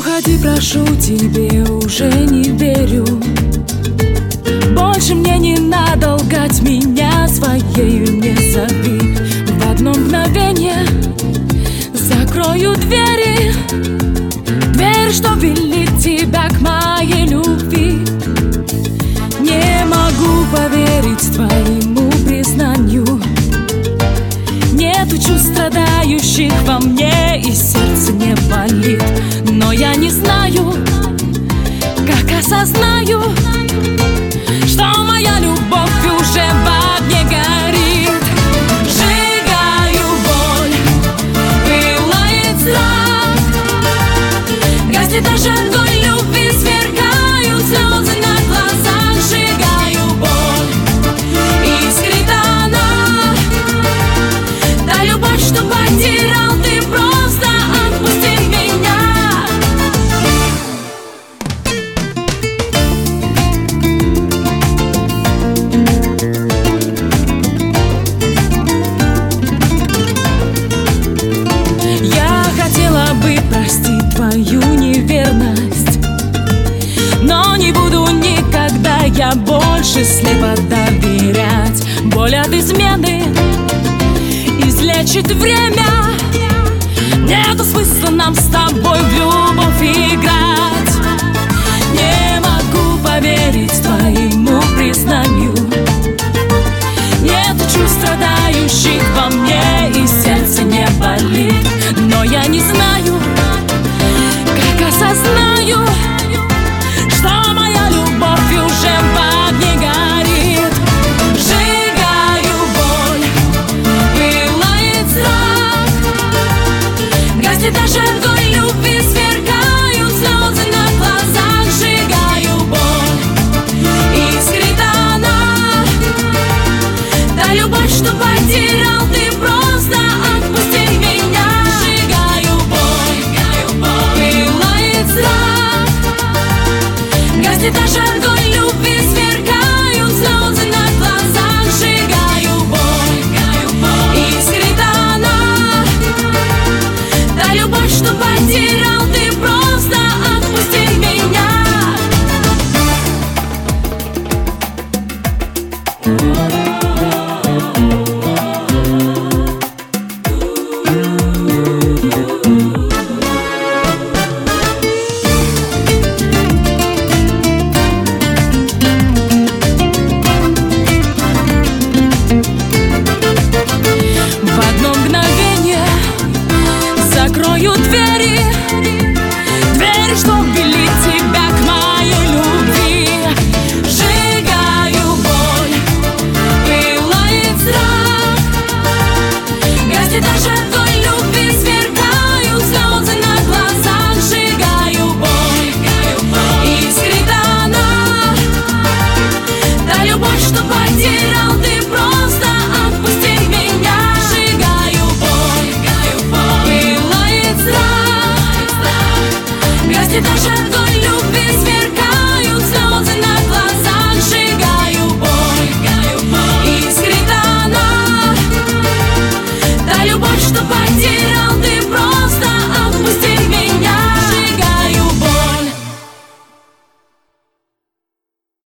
Уходи, прошу, тебе уже не верю. Больше мне не надо лгать, меня своею не зови. В одно мгновение закрою двери, дверь, что велит тебя к моей любви. Не могу поверить твоему признанию. Нету чувств страдающих во мне, и сердце не болит. Но я не знаю, как осознаю, что моя любовь уже в огне горит. Сжигаю боль, пылает страх, гаснет даже огонь любви, сверкают слезы на глазах. Сжигаю боль, искрит она, та любовь, что потерял ты, просто отпусти меня. Я хотела бы простить твою неверность, но не буду никогда я больше слепо доверять. Боль от измены излечит время. Нету смысла нам с тобой в любовь играть. Не могу поверить твоему признанию. Нету чувств страдающих во мне, и сердце не болит. Но я не знаю, как осознаю, что моя любовь уже в огне горит. Сжигаю боль, пылает страх, гаснет даже огонь любви, сверкают слезы на глазах. Сжигаю боль, искрит она, та любовь, что потерял ты, просто отпусти меня. Сжигаю боль, пылает страх, гаснет даже огонь любви, сверкают слезы на глазах. Сжигаю боль, искрит она, та любовь, что потерял ты, просто отпусти меня. В одно мгновение закрою двери, двери, что вели тебя к моей любви. Сжигаю боль, пылает страх, гаснет даже огонь любви, сверкают слезы на глазах. Сжигаю боль, искрит она, та любовь, что потерял ты, просто отпусти меня. Сжигаю боль, пылает страх, гаснет даже огонь